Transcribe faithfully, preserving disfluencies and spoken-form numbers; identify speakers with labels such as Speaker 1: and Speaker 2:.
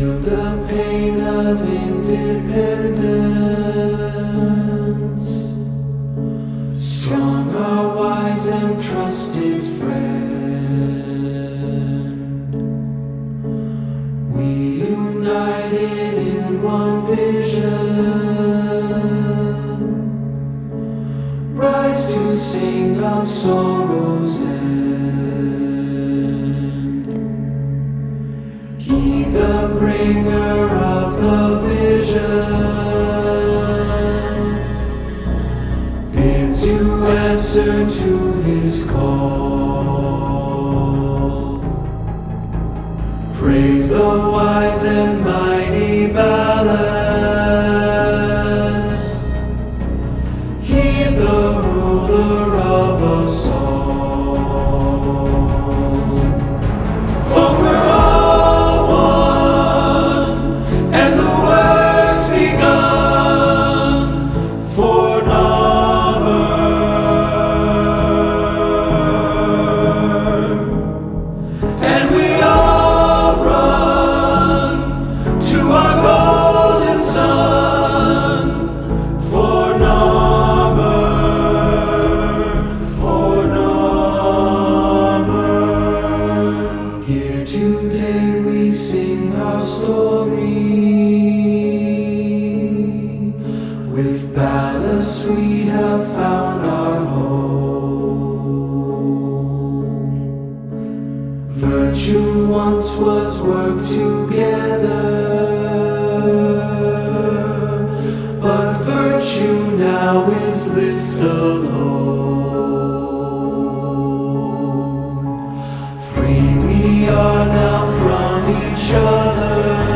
Speaker 1: Feel the pain of independence. Strong, our wise and trusted friend. We united in one vision. Rise to sing of sorrow's end. He, the bringer of the vision, bids you answer to his call. Praise the wise and mighty Ballas. Heed the ruler of us all. For we're all one, and the work's begun for Narmer. And we all run to our golden sun for Narmer, for Narmer. Here today we sing our story. With Ballas we have found our home. Virtue once was worked together, but virtue now is lived alone. Free we are now from each other.